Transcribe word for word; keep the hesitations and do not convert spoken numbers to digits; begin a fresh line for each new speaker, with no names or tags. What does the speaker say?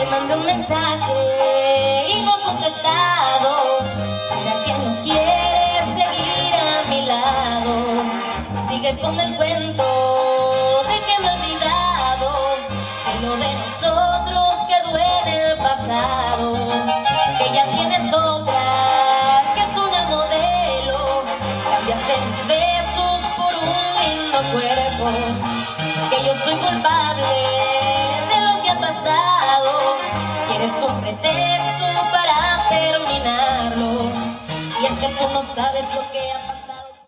Te mandé un mensaje y no he contestado. ¿Será que no quieres seguir a mi lado? Sigue con el cuento de que me he olvidado, que lo de nosotros quedó en el pasado, que ya tienes otra, que es una modelo. Cambiaste mis besos por un lindo cuerpo, que yo soy culpable de lo que ha pasado. Quieres un pretexto para terminarlo, y es que tú no sabes lo que ha pasado.